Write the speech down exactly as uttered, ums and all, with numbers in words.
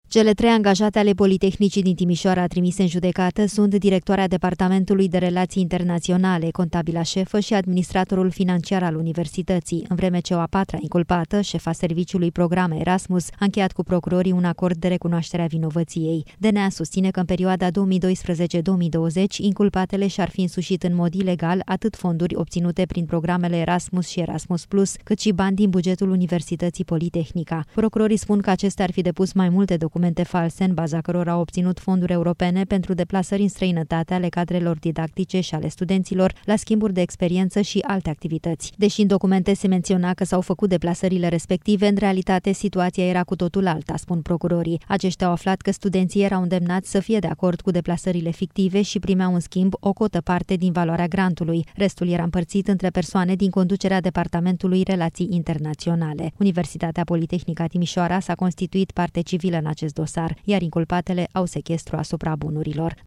Cele trei angajate ale Politehnicii din Timișoara trimise în judecată sunt directoarea Departamentului de Relații Internaționale, contabila șefă și administratorul financiar al universității, în vreme ce o a patra inculpată, șefa serviciului programe Erasmus, a încheiat cu procurorii un acord de recunoaștere a vinovăției. D N A susține că în perioada două mii doisprezece două mii douăzeci, inculpatele și-ar fi însușit în mod ilegal atât fonduri obținute prin programele Erasmus și Erasmus Plus, cât și bani din bugetul Universității Politehnica. Procurorii spun că acestea ar fi depus mai multe documente false în baza cărora au obținut fonduri europene pentru deplasări în străinătate ale cadrelor didactice și ale studenților la schimburi de experiență și alte activități. Deși în documente se menționa că s-au făcut deplasările respective, în realitate situația era cu totul alta, spun procurorii. Aceștia au aflat că studenții erau îndemnați să fie de acord cu deplasările fictive și primeau în schimb o cotă parte din valoarea grantului. Restul era împărțit între persoane din conducerea Departamentului Relații Internaționale. Universitatea Politehnica Timișoara s-a constituit parte civilă în acest dosar, iar inculpatele au sechestru asupra bunurilor.